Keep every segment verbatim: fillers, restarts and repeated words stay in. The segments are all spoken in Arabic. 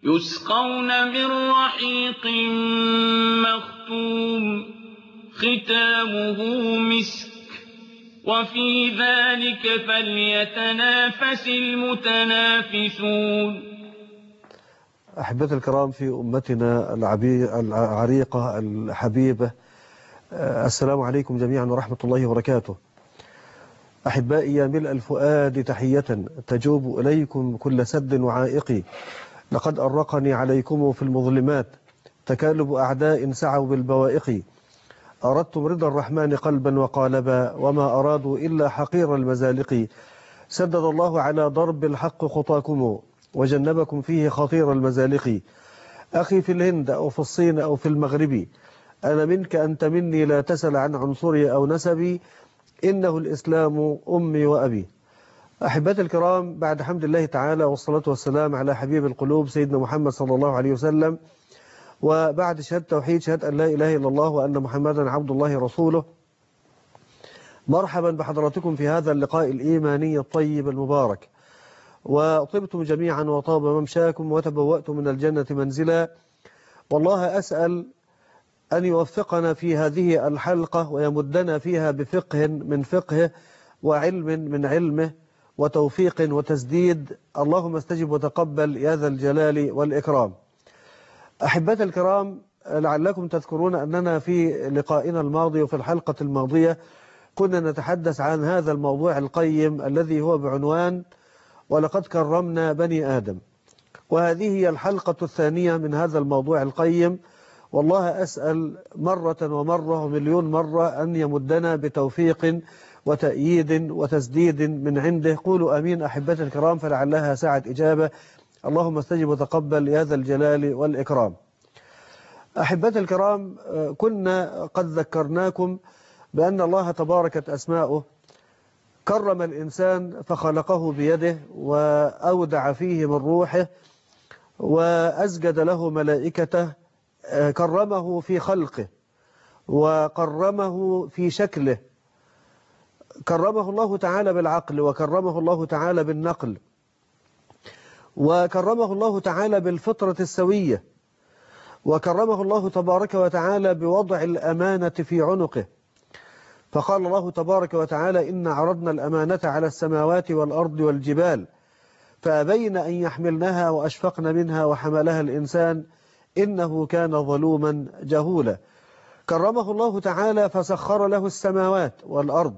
يسقون من رحيق مختوم ختامه مسك وفي ذلك فليتنافس المتنافسون. أحبتي الكرام في أمتنا العريقة الحبيبة، السلام عليكم جميعا ورحمة الله وبركاته. أحبائي يا ملء الفؤاد تحية تجوب إليكم كل سد وعائق، لقد أرقني عليكم في المظلمات تكالب أعداء سعوا بالبوائق. أردتم رضا الرحمن قلبا وقالبا وما أرادوا إلا حقير المزالق. سدد الله على ضرب الحق خطاكم وجنبكم فيه خطير المزالق. أخي في الهند أو في الصين أو في المغرب، أنا منك أنت مني، لا تسل عن عنصري أو نسبي، إنه الإسلام أمي وأبي. أحبتي الكرام، بعد حمد الله تعالى والصلاة والسلام على حبيب القلوب سيدنا محمد صلى الله عليه وسلم، وبعد شهادة توحيد، شهادة أن لا إله إلا الله وأن محمدا عبد الله رسوله، مرحبا بحضراتكم في هذا اللقاء الإيماني الطيب المبارك. وطبتم جميعا وطاب ممشاكم وتبوأتم من الجنة منزلا. والله أسأل أن يوفقنا في هذه الحلقة ويمدنا فيها بفقه من فقهه وعلم من علمه وتوفيق وتسديد. اللهم استجب وتقبل يا ذا الجلال والإكرام. أحبتي الكرام، لعلكم تذكرون أننا في لقائنا الماضي وفي الحلقة الماضية كنا نتحدث عن هذا الموضوع القيم الذي هو بعنوان ولقد كرمنا بني آدم، وهذه هي الحلقة الثانية من هذا الموضوع القيم. والله أسأل مرة ومرة ومليون مرة أن يمدنا بتوفيق وتأييد وتسديد من عنده. قولوا أمين أحبتي الكرام فلعلها ساعة إجابة. اللهم استجب وتقبل يا ذا الجلال والإكرام. أحبتي الكرام، كنا قد ذكرناكم بأن الله تباركت أسماؤه كرم الإنسان فخلقه بيده وأودع فيه من روحه وأسجد له ملائكته، كرمه في خلقه وكرمه في شكله. كرمه الله تعالى بالعقل، وكرمه الله تعالى بالنقل، وكرمه الله تعالى بالفطرة السوية، وكرمه الله تبارك وتعالى بوضع الأمانة في عنقه. فقال الله تبارك وتعالى: إن عرضنا الأمانة على السماوات والأرض والجبال فأبين أن يحملنها وأشفقن منها وحملها الإنسان إنه كان ظلوما جهولا. كرمه الله تعالى فسخر له السماوات والأرض،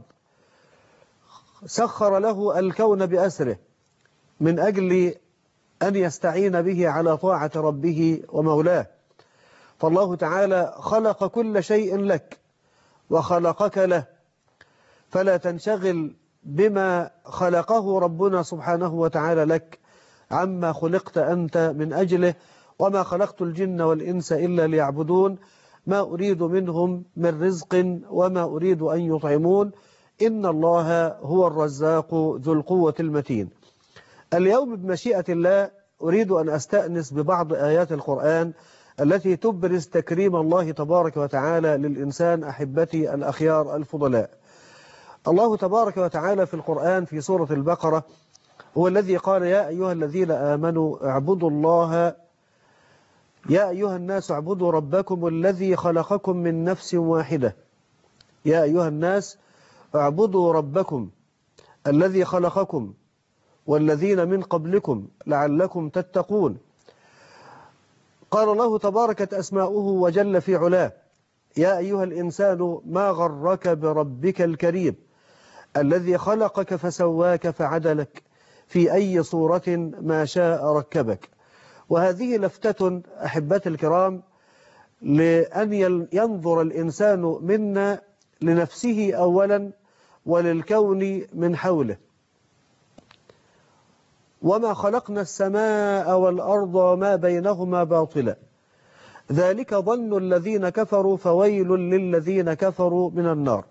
سخر له الكون بأسره من أجل أن يستعين به على طاعة ربه ومولاه. فالله تعالى خلق كل شيء لك وخلقك له، فلا تنشغل بما خلقه ربنا سبحانه وتعالى لك عما خلقت أنت من أجله. وما خلقت الجن والإنس إلا ليعبدون ما أريد منهم من رزق وما أريد أن يطعمون إن الله هو الرزاق ذو القوة المتين. اليوم بمشيئة الله أريد أن أستأنس ببعض آيات القرآن التي تبرز تكريم الله تبارك وتعالى للإنسان. أحبتي الأخيار الفضلاء، الله تبارك وتعالى في القرآن في سورة البقرة هو الذي قال: يا أيها الذين آمنوا اعبدوا الله، يا أيها الناس اعبدوا ربكم الذي خلقكم من نفس واحدة. يا أيها الناس اعبدوا ربكم الذي خلقكم والذين من قبلكم لعلكم تتقون. قال الله تباركت أسماؤه وجل في علاه: يا أيها الإنسان ما غرك بربك الكريم الذي خلقك فسواك فعدلك في أي صورة ما شاء ركبك. وهذه لفتة أحبتي الكرام لأن ينظر الإنسان منا لنفسه أولا وللكون من حوله. وما خلقنا السماء والأرض وما بينهما باطلا ذلك ظن الذين كفروا فويل للذين كفروا من النار.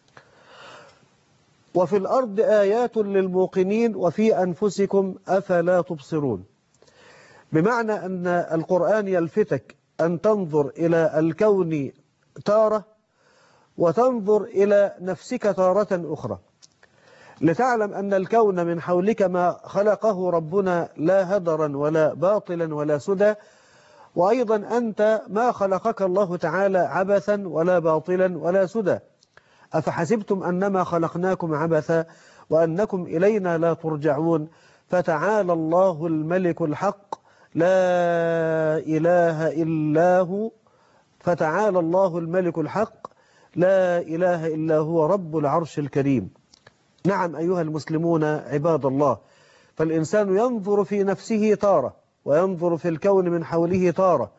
وفي الأرض آيات للموقنين وفي أنفسكم أفلا تبصرون. بمعنى أن القرآن يلفتك أن تنظر إلى الكون تارة وتنظر إلى نفسك تارة أخرى. لتعلم أن الكون من حولك ما خلقه ربنا لا هدرا ولا باطلا ولا سدى، وأيضا أنت ما خلقك الله تعالى عبثا ولا باطلا ولا سدى. أفحسبتم أنما خلقناكم عبثا وأنكم إلينا لا ترجعون، فتعالى الله الملك الحق لا إله إلا هو فتعالى الله الملك الحق لا إله إلا هو رب العرش الكريم. نعم أيها المسلمون عباد الله، فالإنسان ينظر في نفسه تارة وينظر في الكون من حوله تارة.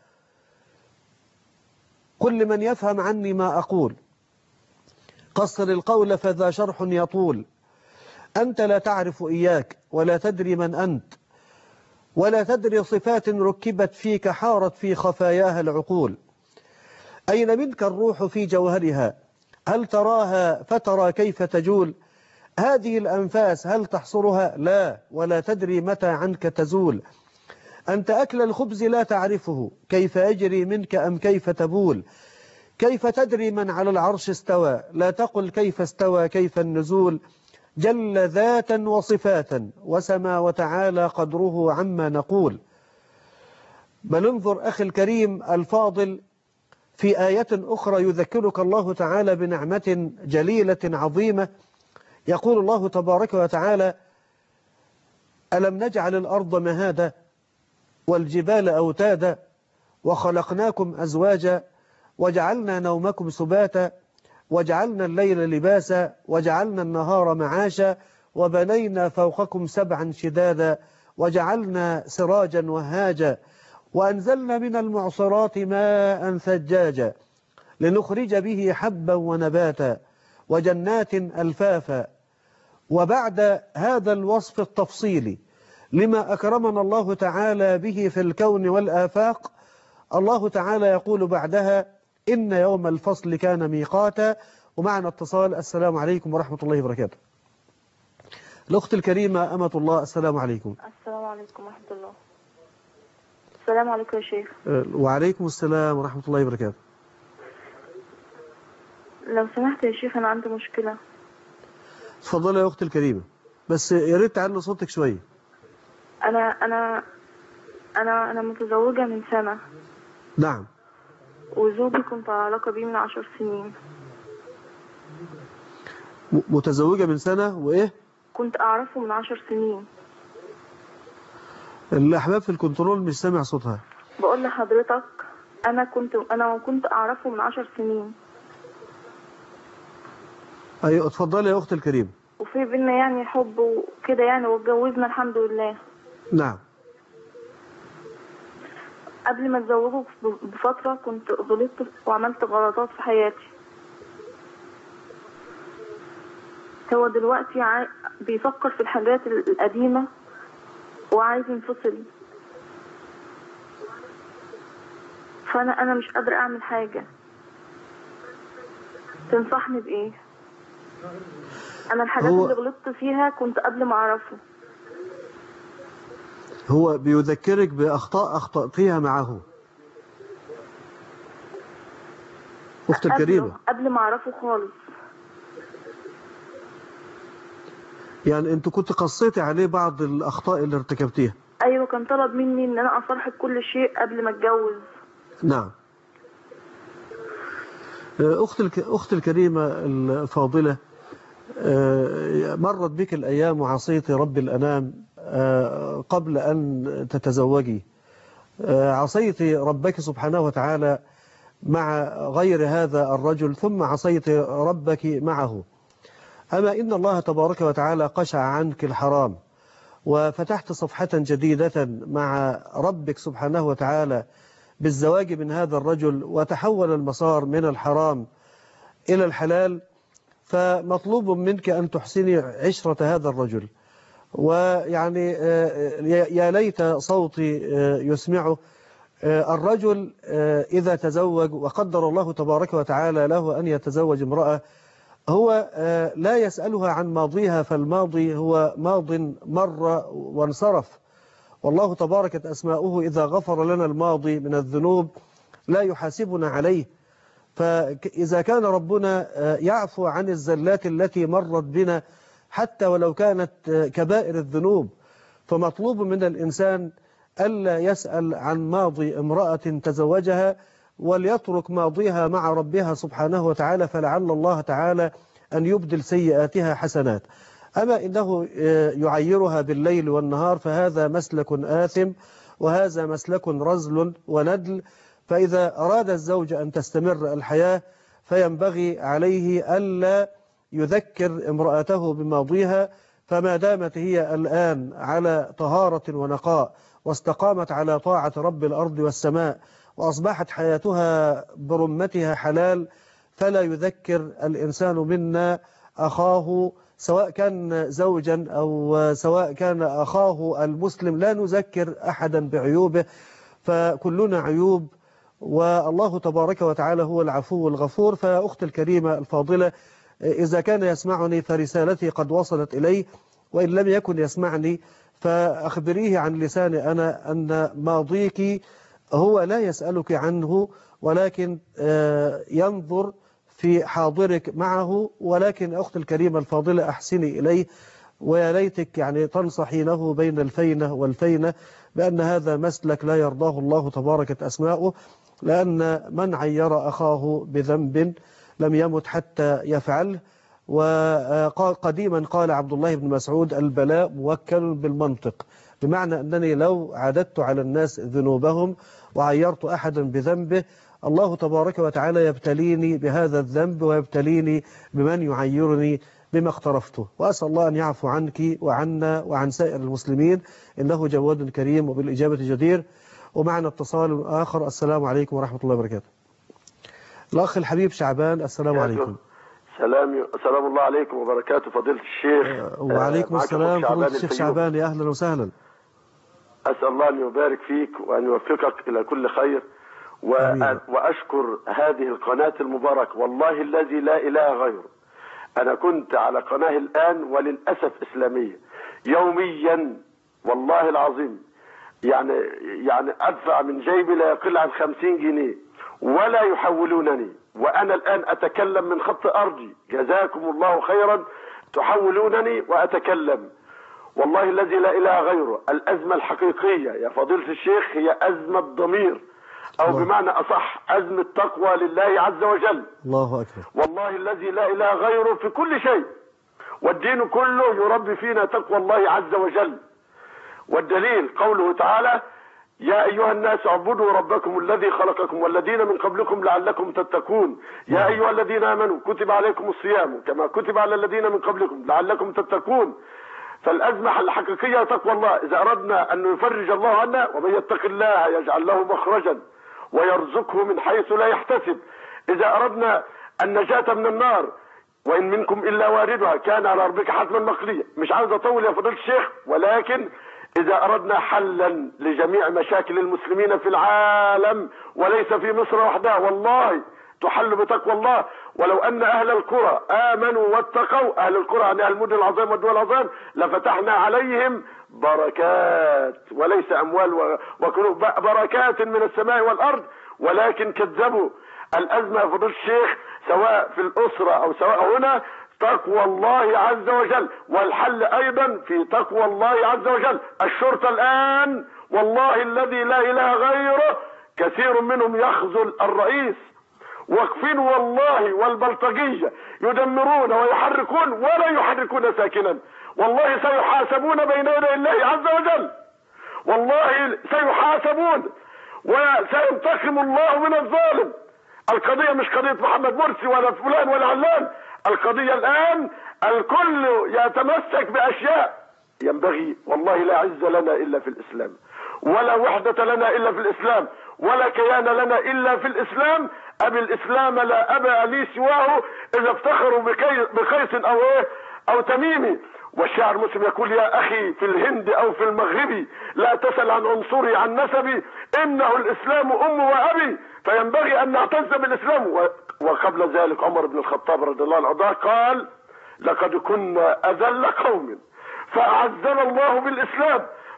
كل من يفهم عني ما أقول قصر القول فذا شرح يطول. أنت لا تعرف إياك ولا تدري من أنت، ولا تدري صفات ركبت فيك حارت في خفاياها العقول. أين منك الروح في جوهرها؟ هل تراها فترى كيف تجول؟ هذه الأنفاس هل تحصرها؟ لا، ولا تدري متى عنك تزول. أنت أكل الخبز لا تعرفه كيف يجري منك أم كيف تبول. كيف تدري من على العرش استوى؟ لا تقل كيف استوى كيف النزول. جل ذاتا وصفاتا وسما وتعالى قدره عما نقول. بل انظر أخي الكريم الفاضل في آية أخرى يذكرك الله تعالى بنعمة جليلة عظيمة. يقول الله تبارك وتعالى: ألم نجعل الأرض مهادا والجبال أوتادا وخلقناكم أزواجا وجعلنا نومكم سباتا وجعلنا الليل لباسا وجعلنا النهار معاشا وبنينا فوقكم سبعا شدادا وجعلنا سراجا وهاجا وأنزلنا من المعصرات ماء ثجاجا لنخرج به حبا ونباتا وجنات ألفافا. وبعد هذا الوصف التفصيلي لما أكرمنا الله تعالى به في الكون والآفاق، الله تعالى يقول بعدها: إن يوم الفصل كان ميقاتا. ومعنا اتصال. السلام عليكم ورحمة الله وبركاته. الأخت الكريمة أمة الله، السلام عليكم. السلام عليكم ورحمة الله. السلام عليكم يا شيخ. وعليكم السلام ورحمة الله وبركاته. لو سمحت يا شيخ، أنا عندي مشكلة. اتفضلي يا أختي الكريمة، بس يا ريت تعلي صوتك شوية. أنا أنا أنا أنا متزوجة من سنة. نعم. وزوجي كنت على علاقة بيه من عشر سنين. متزوجة من سنة وإيه؟ كنت أعرفه من عشر سنين. الأحباب في الكنترول مش سامع صوتها. بقول لحضرتك أنا كنت أنا كنت أعرفه من عشر سنين. أيوة اتفضلي يا أختي الكريمة. وفي بينا يعني حب وكده يعني، واتجوزنا الحمد لله. نعم. قبل ما اتزوجه بفترة كنت غلطت وعملت غلطات في حياتي. هو دلوقتي عاي... بيفكر في الحاجات القديمة وعايز ينفصل. فأنا أنا مش قادرة أعمل حاجة. تنصحني بإيه؟ أنا الحاجات هو... اللي غلطت فيها كنت قبل ما أعرفه. هو بيذكرك بأخطاء أخطأتيها معه أختي الكريمة قبل ما أعرفه خالص. يعني أنت كنت قصيتي عليه بعض الأخطاء اللي ارتكبتيها. أيوة، كان طلب مني إن أنا أصارحه بكل شيء قبل ما أتجوز. نعم. أختي أختي الكريمة الفاضلة، مرت بك الأيام وعصيت رب الأنام قبل أن تتزوجي. عصيت ربك سبحانه وتعالى مع غير هذا الرجل، ثم عصيت ربك معه. أما إن الله تبارك وتعالى قشع عنك الحرام وفتحت صفحة جديدة مع ربك سبحانه وتعالى بالزواج من هذا الرجل، وتحول المسار من الحرام إلى الحلال، فمطلوب منك أن تحسني عشرة هذا الرجل. ويعني يا ليت صوتي يسمعه. الرجل إذا تزوج وقدر الله تبارك وتعالى له أن يتزوج امرأة، هو لا يسألها عن ماضيها، فالماضي هو ماض مر وانصرف. والله تباركت أسماؤه إذا غفر لنا الماضي من الذنوب لا يحاسبنا عليه. فإذا كان ربنا يعفو عن الزلات التي مرت بنا حتى ولو كانت كبائر الذنوب. فمطلوب من الإنسان ألا يسأل عن ماضي امرأة تزوجها، وليترك ماضيها مع ربها سبحانه وتعالى، فلعل الله تعالى أن يبدل سيئاتها حسنات. أما إنه يعيرها بالليل والنهار فهذا مسلك آثم، وهذا مسلك رذل وندل. فإذا أراد الزوج أن تستمر الحياة فينبغي عليه ألا يذكر امرأته بماضيها، فما دامت هي الآن على طهارة ونقاء واستقامت على طاعة رب الأرض والسماء وأصبحت حياتها برمتها حلال، فلا يذكر الإنسان منا أخاه سواء كان زوجا أو سواء كان أخاه المسلم. لا نذكر أحدا بعيوبه، فكلنا عيوب، والله تبارك وتعالى هو العفو الغفور. فأختي الكريمة الفاضلة، إذا كان يسمعني فرسالتي قد وصلت إليه، وإن لم يكن يسمعني فأخبريه عن لساني أنا أن ماضيك هو لا يسألك عنه، ولكن ينظر في حاضرك معه. ولكن أختي الكريمة الفاضلة أحسني إليه، ويا ليتك يعني تنصحي له بين الفينة والفينة بأن هذا مسلك لا يرضاه الله تبارك أسماؤه، لأن من عير أخاه بذنب لم يمت حتى يفعله. وقديما قال عبد الله بن مسعود: البلاء موكل بالمنطق، بمعنى أنني لو عددت على الناس ذنوبهم وعيرت أحدا بذنبه الله تبارك وتعالى يبتليني بهذا الذنب ويبتليني بمن يعيرني بما اقترفته. وأسأل الله أن يعفو عنك وعنا وعن سائر المسلمين، إنه جواد كريم وبالإجابة جدير. ومعنا اتصال آخر. السلام عليكم ورحمة الله وبركاته. الأخ الحبيب شعبان، السلام عليكم. سلام سلام الله عليكم وبركاته فضيلة الشيخ. وعليكم السلام فضيلة الشيخ شعبان، يا أهلا وسهلا. أسأل الله أن يبارك فيك وأن يوفقك إلى كل خير، وأشكر هذه القناة المباركة والله الذي لا إله غيره. أنا كنت على قناة الآن وللأسف إسلامية يوميا والله العظيم، يعني يعني أدفع من جيبي لا يقل عن خمسين جنيه ولا يحولونني، وأنا الآن أتكلم من خط أرضي، جزاكم الله خيرا، تحولونني وأتكلم والله الذي لا إله غيره. الأزمة الحقيقية يا فضيلة الشيخ هي أزمة ضمير، أو الله. بمعنى أصح أزمة تقوى لله عز وجل. الله أكبر. والله الذي لا إله غيره في كل شيء، والدين كله يربي فينا تقوى الله عز وجل. والدليل قوله تعالى: يا أيها الناس اعبدوا ربكم الذي خلقكم والذين من قبلكم لعلكم تتقون. يا أيها الذين آمنوا كتب عليكم الصيام كما كتب على الذين من قبلكم لعلكم تتقون. فالأزمة الحقيقية تقوى الله. إذا أردنا أن يفرج الله عنا: ومن يتق الله يجعل له مخرجا ويرزقه من حيث لا يحتسب. إذا أردنا النجاة من النار: وإن منكم إلا واردها كان على ربك حتما مقضيا. مش عاوز أطول يا فضيلة الشيخ، ولكن إذا أردنا حلا لجميع مشاكل المسلمين في العالم وليس في مصر وحدها والله تحل بتقوى الله. ولو أن أهل القرى آمنوا واتقوا، أهل القرى يعني أهل المدن العظام والدول العظام، لفتحنا عليهم بركات وليس أموال وكنوز، بركات من السماء والأرض، ولكن كذبوا. الأزمة يا فضيلة الشيخ سواء في الأسرة أو سواء هنا تقوى الله عز وجل، والحل أيضا في تقوى الله عز وجل. الشرطة الآن والله الذي لا إله غيره كثير منهم يخذل الرئيس، واقفين والله، والبلطجية يدمرون ويحركون ولا يحركون ساكنا. والله سيحاسبون بين يدي الله عز وجل، والله سيحاسبون وسينتقم الله من الظالم. القضية مش قضية محمد مرسي ولا فلان ولا علان، القضية الآن الكل يتمسك بأشياء. ينبغي والله لا عز لنا إلا في الإسلام، ولا وحدة لنا إلا في الإسلام، ولا كيان لنا إلا في الإسلام. أبي الإسلام لا أبا لي سواه إذا افتخروا بقيس أو إيه أو تميمي. والشاعر المسلم يقول: يا أخي في الهند أو في المغرب لا تسأل عن عنصري عن نسبي، إنه الإسلام أم وأبي. فينبغي أن نعتز بالإسلام. وقبل ذلك عمر بن الخطاب رضي الله عنه قال: لقد كنا أذل قوم فأعزنا الله بالإسلام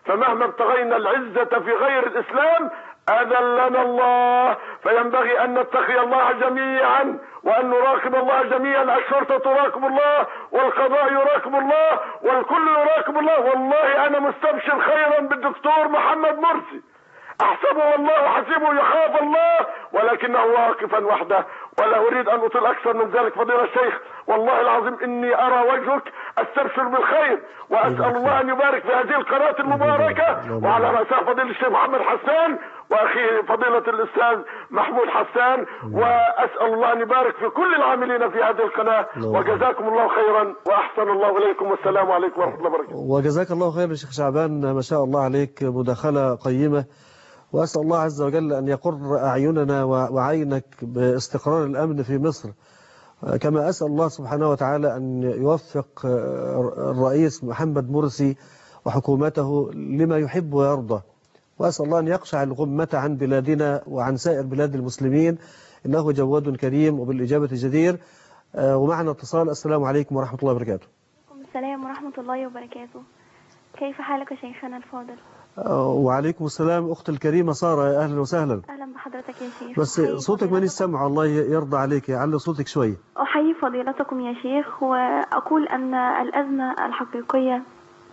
فمهما ابتغينا العزة في غير الإسلام أذلنا الله. فينبغي أن نتقي الله جميعا وأن نراقب الله جميعا. الشرطة تراقب الله، والقضاء يراقب الله، والكل يراقب الله. والله أنا مستبشر خيرا بالدكتور محمد مرسي، أحسبه والله حسيبه، يخاف الله ولكنه واقفا وحده. ولا أريد أن أطيل أكثر من ذلك فضيلة الشيخ، والله العظيم إني أرى وجهك أستبشر بالخير، وأسأل الله أن يبارك في هذه القناة المباركة، وعلى رأسها فضيلة الشيخ محمد حسان وأخيه فضيلة الأستاذ محمود حسان، وأسأل الله أن يبارك في كل العاملين في هذه القناة. وجزاكم الله خيرا وأحسن الله إليكم، والسلام عليكم ورحمة الله وبركاته. وجزاك الله خير يا شيخ شعبان، ما شاء الله عليك، مداخلة قيمة. وأسأل الله عز وجل أن يقر أعيننا وعينك باستقرار الأمن في مصر، كما أسأل الله سبحانه وتعالى أن يوفق الرئيس محمد مرسي وحكومته لما يحب ويرضى، وأسأل الله أن يقشع الغمة عن بلادنا وعن سائر بلاد المسلمين، إنه جواد كريم وبالإجابة جدير. ومعنا اتصال. السلام عليكم ورحمة الله وبركاته. السلام ورحمة الله وبركاته. كيف حالك شيخنا الفاضل؟ وعليكم السلام أخت الكريمة سارة، أهلا وسهلا. أهلا بحضرتك يا شيخ. بس صوتك ماني سامع، الله يرضى عليك، علي صوتك شوي. أحيي فضيلتكم يا شيخ، وأقول أن الأزمة الحقيقية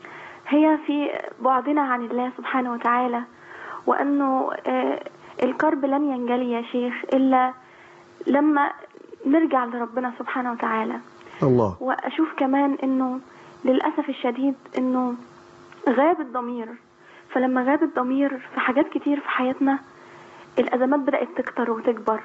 هي في بعدنا عن الله سبحانه وتعالى، وأنه الكرب لن ينجلي يا شيخ إلا لما نرجع لربنا سبحانه وتعالى. الله. وأشوف كمان أنه للأسف الشديد أنه غاب الضمير، فلما غاب الضمير في حاجات كتير في حياتنا الأزمات بدأت تكتر وتكبر.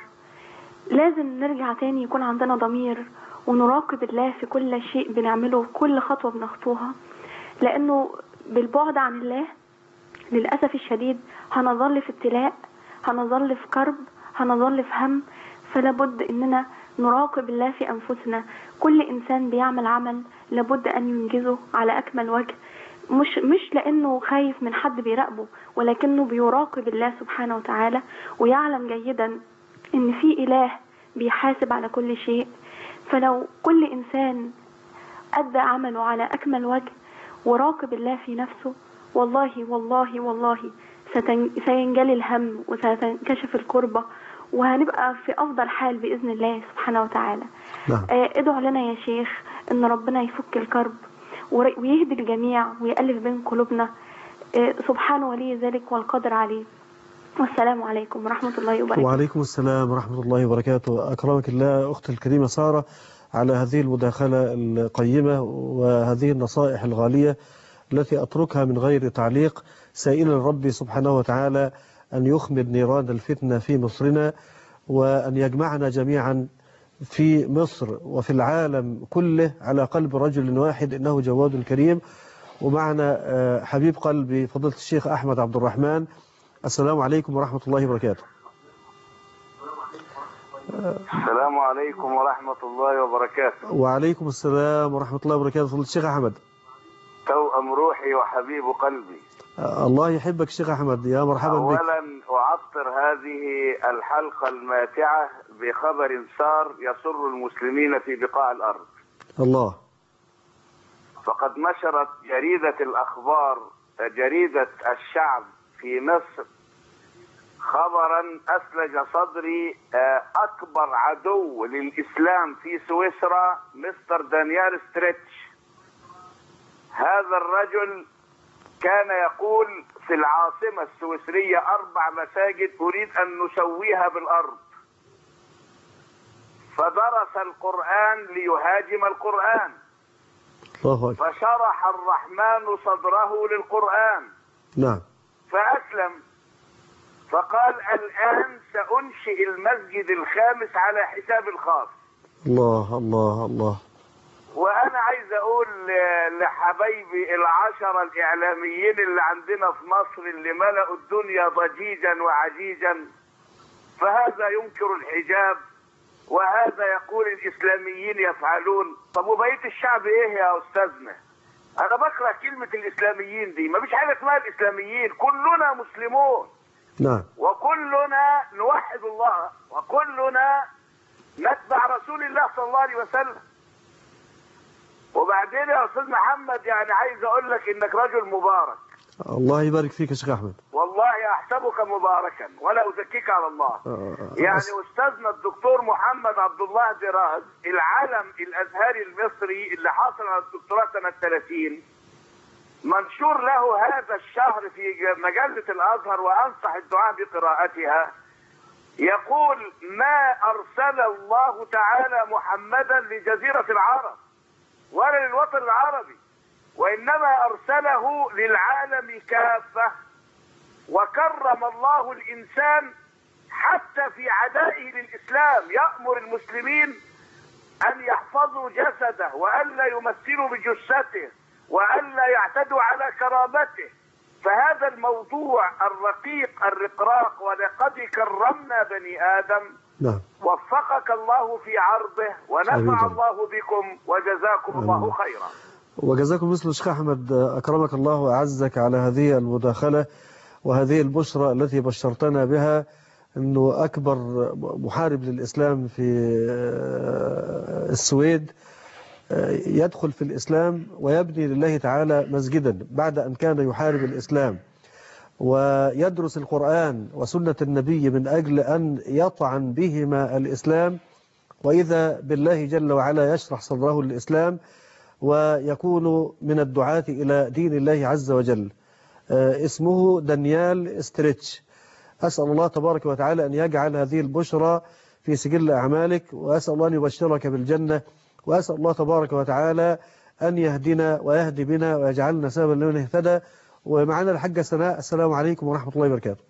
لازم نرجع تاني يكون عندنا ضمير ونراقب الله في كل شيء بنعمله، كل خطوة بنخطوها، لأنه بالبعد عن الله للأسف الشديد هنظل في ابتلاء، هنظل في كرب، هنظل في هم. فلابد إننا نراقب الله في أنفسنا. كل إنسان بيعمل عمل لابد أن ينجزه على أكمل وجه، مش مش لأنه خايف من حد بيراقبه، ولكنه بيراقب الله سبحانه وتعالى، ويعلم جيدا إن في إله بيحاسب على كل شيء. فلو كل إنسان أدى عمله على أكمل وجه وراقب الله في نفسه، والله والله والله سينجلي الهم وستنكشف الكربة، وهنبقى في أفضل حال بإذن الله سبحانه وتعالى. نعم. ادعوا لنا يا شيخ إن ربنا يفك الكرب ويهدي الجميع ويألف بين قلوبنا، سبحانه ولي ذلك والقدر عليه. والسلام عليكم ورحمة الله وبركاته. وعليكم السلام ورحمة الله وبركاته. أكرمك الله أخت الكريمة سارة على هذه المداخلة القيمة وهذه النصائح الغالية التي أتركها من غير تعليق، سائلا ربي سبحانه وتعالى أن يخمد نيران الفتنة في مصرنا، وأن يجمعنا جميعا في مصر وفي العالم كله على قلب رجل واحد، إنه جواد كريم. ومعنا حبيب قلبي فضيلة الشيخ أحمد عبد الرحمن. السلام عليكم ورحمة الله وبركاته. السلام عليكم ورحمة الله وبركاته. وعليكم السلام ورحمة الله وبركاته. فضيلة الشيخ أحمد، توأم روحي وحبيب قلبي. الله يحبك شيخ أحمد، يا مرحبا بك. أولا أعطر هذه الحلقة الماتعة بخبر سار يسر المسلمين في بقاع الأرض. الله. فقد نشرت جريدة الأخبار، جريدة الشعب في مصر، خبرا أثلج صدري. أكبر عدو للإسلام في سويسرا مستر دانيال ستريتش. هذا الرجل كان يقول في العاصمة السويسرية أربع مساجد أريد أن نسويها بالأرض، فدرس القرآن ليهاجم القرآن، فشرح الرحمن صدره للقرآن. نعم. فأسلم، فقال الآن سأنشئ المسجد الخامس على حساب الخاص. الله الله الله. وأنا عايز أقول لحبايبي العشرة الإعلاميين اللي عندنا في مصر اللي ملأوا الدنيا ضجيجا وعجيجا، فهذا ينكر الحجاب وهذا يقول الإسلاميين يفعلون. طب وبقية الشعب إيه يا أستاذنا؟ أنا بكره كلمة الإسلاميين دي، ما فيش حاجة اسمها الإسلاميين، كلنا مسلمون. نعم. وكلنا نوحد الله، وكلنا نتبع رسول الله صلى الله عليه وسلم. وبعدين يا أستاذ محمد، يعني عايز أقول لك إنك رجل مبارك. الله يبارك فيك يا شيخ أحمد. والله أحسبك مباركا ولا أزكيك على الله. يعني أستاذنا الدكتور محمد عبد الله دراز العالم الأزهري المصري اللي حاصل على الدكتوراه سنة ثلاثين منشور له هذا الشهر في مجلة الأزهر، وأنصح الدعاء بقراءتها. يقول: ما أرسل الله تعالى محمدا لجزيرة العرب ولا للوطن العربي، وإنما أرسله للعالم كافة. وكرم الله الإنسان حتى في عدائه للإسلام، يأمر المسلمين أن يحفظوا جسده وألا يمثلوا بجثته وألا يعتدوا على كرامته. فهذا الموضوع الرقيق الرقراق، ولقد كرمنا بني آدم. نعم. وفقك الله في عرضه ونفع الله بكم وجزاكم الله خيرا. وجزاكم مثل الشيخ أحمد، أكرمك الله وأعزك على هذه المداخلة وهذه البشرى التي بشرتنا بها، أنه أكبر محارب للإسلام في السويد يدخل في الإسلام ويبني لله تعالى مسجدا بعد أن كان يحارب الإسلام، ويدرس القرآن وسنة النبي من أجل أن يطعن بهما الإسلام، وإذا بالله جل وعلا يشرح صدره للإسلام ويكون من الدعاة إلى دين الله عز وجل. اسمه دانيال استريتش. أسأل الله تبارك وتعالى أن يجعل هذه البشرى في سجل أعمالك، وأسأل الله أن يبشرك بالجنة، وأسأل الله تبارك وتعالى أن يهدنا ويهدي بنا ويجعلنا سببا لمن اهتدى. ومعنا الحاجة سناء. السلام عليكم ورحمة الله وبركاته.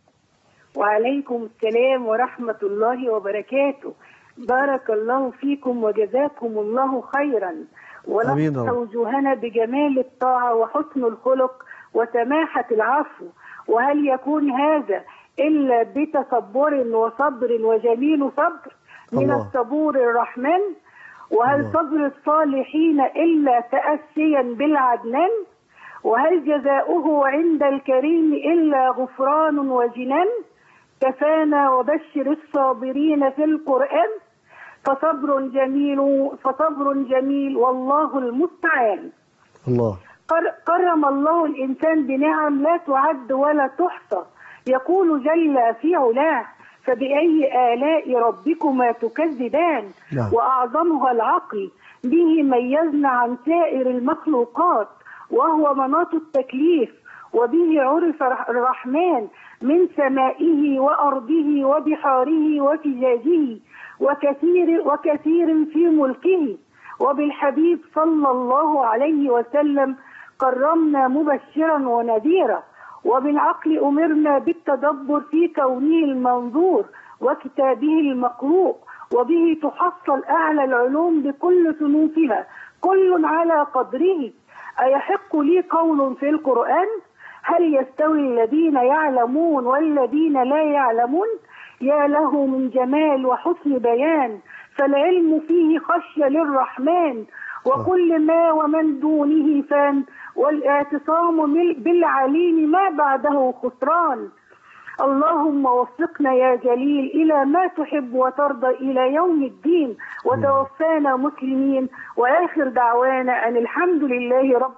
وعليكم السلام ورحمة الله وبركاته. بارك الله فيكم وجزاكم الله خيرا، ونصح وجوهنا بجمال الطاعة وحسن الخلق وسماحة العفو. وهل يكون هذا إلا بتصبر وصبر وجميل صبر من الله. الصبور الرحمن. وهل الله. صبر الصالحين إلا تأسيا بالعدنان. وهل جزاؤه عند الكريم إلا غفران وجنان. كفانا وبشر الصابرين في القرآن. فصبر جميل فصبر جميل والله المستعان. الله. كرم الله الإنسان بنعم لا تعد ولا تحصى. يقول جل في علاه: فبأي آلاء ربكما تكذبان. لا. وأعظمها العقل، به ميزنا عن سائر المخلوقات، وهو مناط التكليف، وبه عرف الرحمن من سمائه وأرضه وبحاره وفجاجه وكثير, وكثير في ملكه. وبالحبيب صلى الله عليه وسلم كرمنا مبشرا ونذيرا. وبالعقل أمرنا بالتدبر في كونه المنظور وكتابه المقروء، وبه تحصل أعلى العلوم بكل صنوفها، كل على قدره. أيحق لي قول في القرآن: هل يستوي الذين يعلمون والذين لا يعلمون؟ يا له من جمال وحسن بيان، فالعلم فيه خشية للرحمن، وكل ما ومن دونه فان، والاعتصام بالعليم ما بعده خسران. اللهم وفقنا يا جليل إلى ما تحب وترضى إلى يوم الدين، وتوفانا مسلمين، وآخر دعوانا أن الحمد لله رب.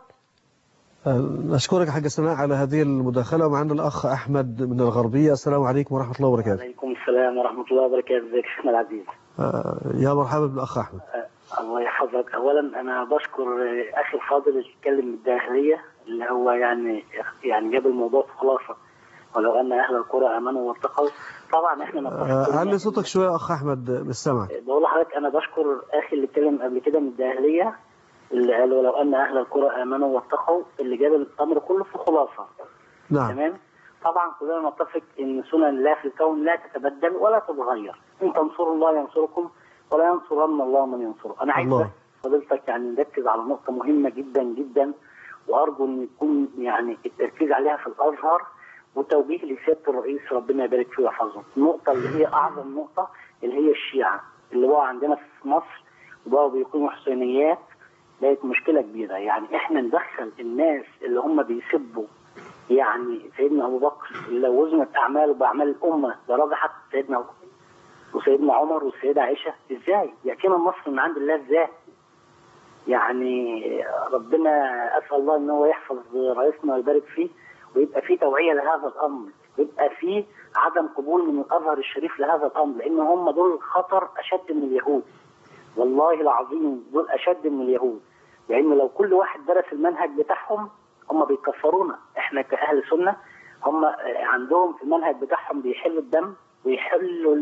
نشكرك حاج سناء على هذه المداخلة. ومعنا الأخ أحمد من الغربية. السلام عليكم ورحمة الله وبركاته. وعليكم السلام ورحمة الله وبركاته. ازيك شيخنا العزيز؟ آه يا مرحبا بالأخ أحمد. آه الله يحفظك. أولا أنا بشكر أخي الفاضل اللي اتكلم من الداخلية، اللي هو يعني يعني جاب الموضوع في خلاصة: ولو أن أهل القرى آمنوا واتقوا. طبعا إحنا آه علي صوتك شوية يا أخ أحمد مش سامعك. بقول لحضرتك أنا بشكر أخي اللي اتكلم قبل كده من الداخلية، اللي قال ولو أن أهل القرى آمنوا واتقوا، اللي جاب الأمر كله في خلاصة. نعم. تمام. طبعا كلنا نتفق إن سنن الله في الكون لا تتبدل ولا تتغير. إن تنصروا الله ينصركم ولا ينصرن الله من ينصره. أنا عايز فضيلتك يعني نركز على نقطة مهمة جدا جدا، وأرجو أن يكون يعني التركيز عليها في الأزهر، وتوجيه لسيادة الرئيس ربنا يبارك فيه ويحفظه. النقطة اللي هي أعظم نقطة اللي هي الشيعة اللي بقوا عندنا في مصر وبقوا بيقيموا حسينيات. بقت مشكلة كبيرة. يعني احنا ندخل الناس اللي هم بيسبوا يعني سيدنا أبو بكر اللي وزنت أعماله بأعمال الأمة لرجحت سيدنا أبو بكر وسيدنا عمر والسيدة عائشة، ازاي؟ يأتينا النصر من عند الله ازاي؟ يعني ربنا أسأل الله ان هو يحفظ رئيسنا ويبارك فيه ويبقى في توعية لهذا الأمر، ويبقى في عدم قبول من الأزهر الشريف لهذا الأمر، لأن هم دول خطر أشد من اليهود. والله العظيم دول أشد من اليهود، لأن لو كل واحد درس المنهج بتاعهم هم بيكفرونا. إحنا كأهل سنة هم عندهم في المنهج بتاعهم بيحلوا الدم ويحلوا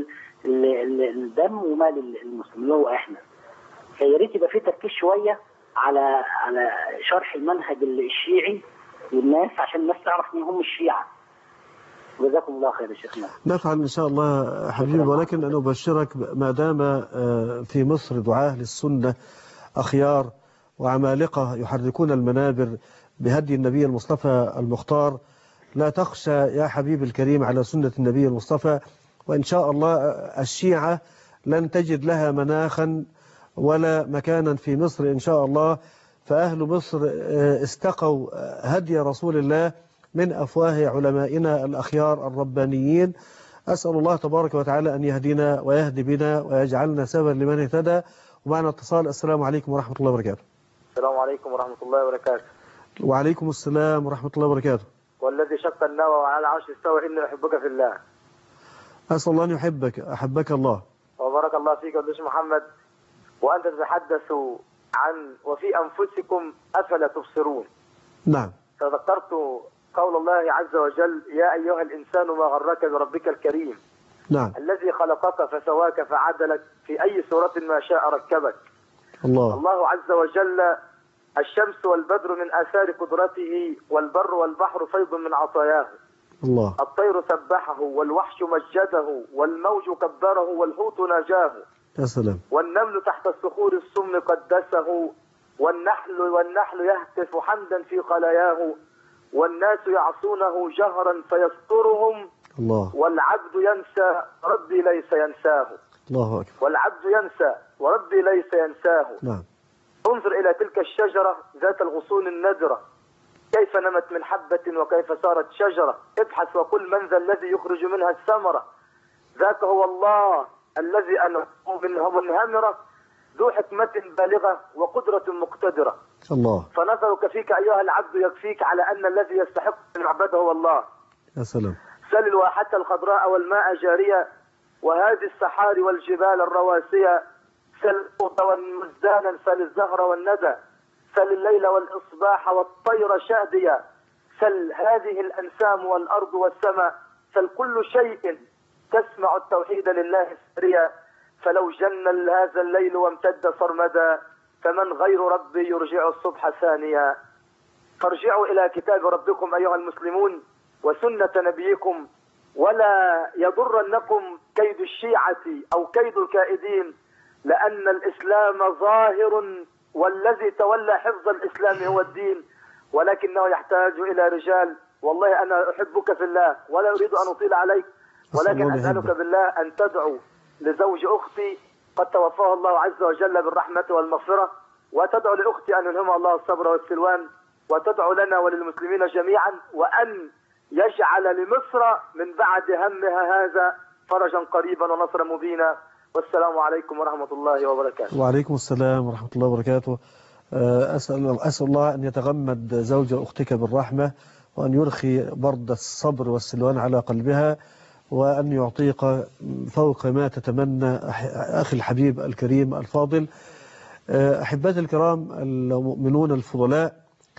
الدم ومال المسلمين اللي هو إحنا. فيا ريت يبقى في تركيز شوية على على شرح المنهج الشيعي للناس عشان الناس تعرف مين هم الشيعة. جزاكم الله خير يا شيخنا. نفعل إن شاء الله حبيبي، ولكن أنا أبشرك ما دام في مصر دعاة للسنة أخيار وعمالقة يحركون المنابر بهدي النبي المصطفى المختار، لا تخشى يا حبيبي الكريم على سنة النبي المصطفى، وإن شاء الله الشيعة لن تجد لها مناخا ولا مكانا في مصر إن شاء الله. فأهل مصر استقوا هدي رسول الله من أفواه علمائنا الأخيار الربانيين. أسأل الله تبارك وتعالى أن يهدينا ويهدي بنا ويجعلنا سببا لمن اهتدى. ومعنا اتصال. السلام عليكم ورحمة الله وبركاته. السلام عليكم ورحمة الله وبركاته. وعليكم السلام ورحمة الله وبركاته. والذي شق النوى وعلى العرش استوى إني أحبك في الله. أسأل الله أن يحبك، أحبك الله. وبارك الله فيك يا دكتور محمد. وأنت تتحدث عن وفي أنفسكم أفلا تبصرون. نعم. تذكرت قول الله عز وجل: يا أيها الإنسان ما غرك بربك الكريم. نعم. الذي خلقك فسواك فعدلك في أي صورة ما شاء ركبك. الله. الله عز وجل: الشمس والبدر من آثار قدرته، والبر والبحر فيض من عطاياه. الله. الطير سبحه والوحش مجده والموج كبره والحوت ناجاه. يا سلام. والنمل تحت الصخور السم قدسه، والنحل والنحل يهتف حمدا في خلاياه، والناس يعصونه جهرا فيسترهم. الله. والعبد ينسى ربي ليس ينساه. الله أكبر. والعبد ينسى وربي ليس ينساه. نعم. انظر إلى تلك الشجرة ذات الغصون النادرة، كيف نمت من حبة وكيف صارت شجرة. ابحث وقل من ذا الذي يخرج منها الثمرة. ذاك هو الله الذي أنعم منه منهمرة، ذو حكمة بالغة وقدرة مقتدرة. الله. فنظرك فيك أيها العبد يكفيك على أن الذي يستحق العبادة هو الله. يا سلام. سل الواحة الخضراء والماء جارية، وهذه السحار والجبال الرواسية. سل القوت والمزدانا، سل الزهر والندى، سل الليل والإصباح والطير شادية. سل هذه الأنسام والأرض والسماء، سل كل شيء تسمع التوحيد لله سريا. فلو جن هذا الليل وامتد صرمدا، فمن غير ربي يرجع الصبح ثانيا. فارجعوا إلى كتاب ربكم أيها المسلمون وسنة نبيكم، ولا يضرنكم كيد الشيعة أو كيد الكائدين، لأن الإسلام ظاهر، والذي تولى حفظ الإسلام هو الدين، ولكنه يحتاج إلى رجال. والله أنا أحبك في الله ولا أريد أن أطيل عليك، ولكن أسألك بالله أن تدعو لزوج أختي قد توفاه الله عز وجل بالرحمة والمغفرة، وتدعو لأختي أن يلهمها الله الصبر والسلوان، وتدعو لنا وللمسلمين جميعا، وأن يجعل لمصر من بعد همها هذا فرجا قريبا ونصرا مبينا. والسلام عليكم ورحمة الله وبركاته. وعليكم السلام ورحمة الله وبركاته. أسأل, أسأل الله أن يتغمد زوج أختك بالرحمة، وأن يرخي برد الصبر والسلوان على قلبها، وأن يعطيك فوق ما تتمنى أخي الحبيب الكريم الفاضل. أحبتي الكرام المؤمنون الفضلاء،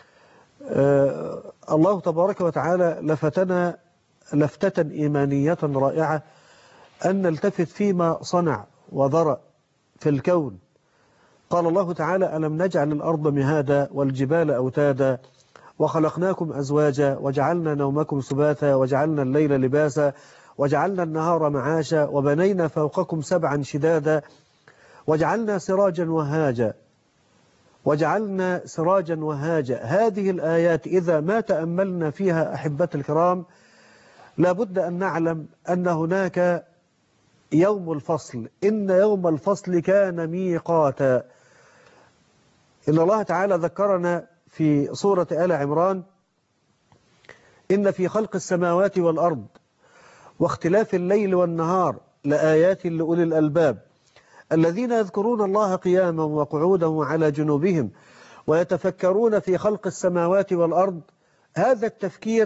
الله تبارك وتعالى لفتنا لفتة إيمانية رائعة أن نلتفت فيما صنع وذرأ في الكون. قال الله تعالى: ألم نجعل الأرض مهادا والجبال أوتادا وخلقناكم أزواجا وجعلنا نومكم سباتا وجعلنا الليل لباسا وجعلنا النهار معاشا وبنينا فوقكم سبعا شدادا وجعلنا سراجا وهاجا وجعلنا سراجا وهاجا. هذه الآيات إذا ما تأملنا فيها أحبتي الكرام لابد أن نعلم أن هناك يوم الفصل. إن يوم الفصل كان ميقاتا. إن الله تعالى ذكرنا في سورة آل عمران: إن في خلق السماوات والأرض واختلاف الليل والنهار لآيات لأولي الألباب الذين يذكرون الله قياما وقعودا وعلى جنوبهم ويتفكرون في خلق السماوات والأرض. هذا التفكير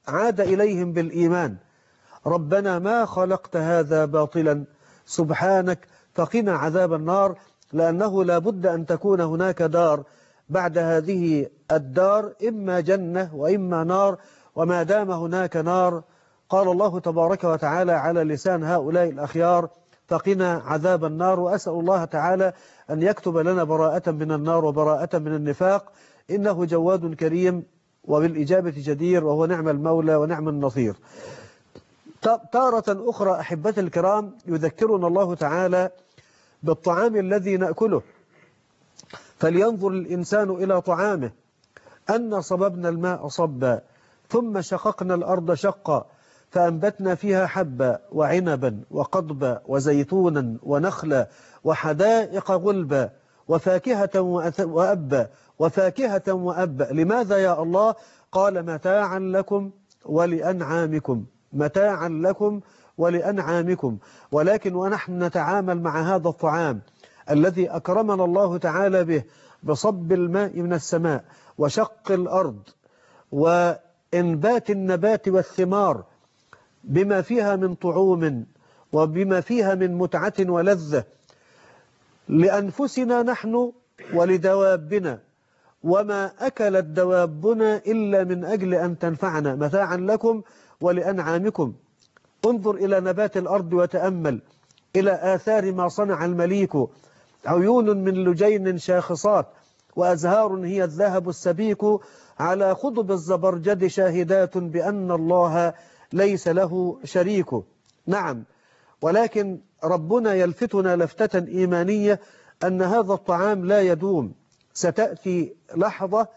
عاد إليهم بالإيمان: ربنا ما خلقت هذا باطلا سبحانك فقنا عذاب النار، لأنه لا بد أن تكون هناك دار بعد هذه الدار، إما جنة وإما نار، وما دام هناك نار قال الله تبارك وتعالى على لسان هؤلاء الأخيار: فقنا عذاب النار. وأسأل الله تعالى أن يكتب لنا براءة من النار وبراءة من النفاق، إنه جواد كريم وبالإجابة جدير، وهو نعم المولى ونعم النصير. تارة أخرى أحبتي الكرام يذكرنا الله تعالى بالطعام الذي نأكله، فلينظر الإنسان إلى طعامه: أن صببنا الماء صبا ثم شققنا الأرض شقا فأنبتنا فيها حبا وعنبا وقضبا وزيتونا ونخلا وحدائق غلبا وفاكهة وأبا وفاكهة وأبا. لماذا يا الله؟ قال: متاعا لكم ولأنعامكم، متاعا لكم ولأنعامكم. ولكن ونحن نتعامل مع هذا الطعام الذي أكرمنا الله تعالى به بصب الماء من السماء وشق الأرض وإنبات النبات والثمار بما فيها من طعوم وبما فيها من متعة ولذة لأنفسنا نحن ولدوابنا، وما أكلت دوابنا إلا من أجل أن تنفعنا، متاعا لكم ولأنعامكم. انظر إلى نبات الأرض وتأمل إلى آثار ما صنع المليك: عيون من لجين شاخصات وأزهار هي الذهب السبيك على خضب الزبرجد شاهدات بأن الله ليس له شريك. نعم، ولكن ربنا يلفتنا لفتة إيمانية أن هذا الطعام لا يدوم، ستأتي لحظة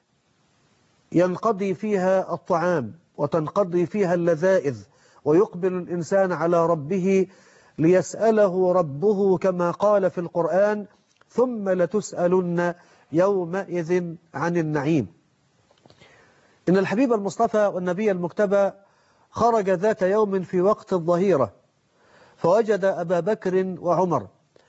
ينقضي فيها الطعام وتنقضي فيها اللذائذ، ويقبل الإنسان على ربه ليسأله ربه كما قال في القرآن: ثم لتسألن يومئذ عن النعيم. إن الحبيب المصطفى والنبي المجتبى خرج ذات يوم في وقت الظهيرة فوجد أبا بكر وعمر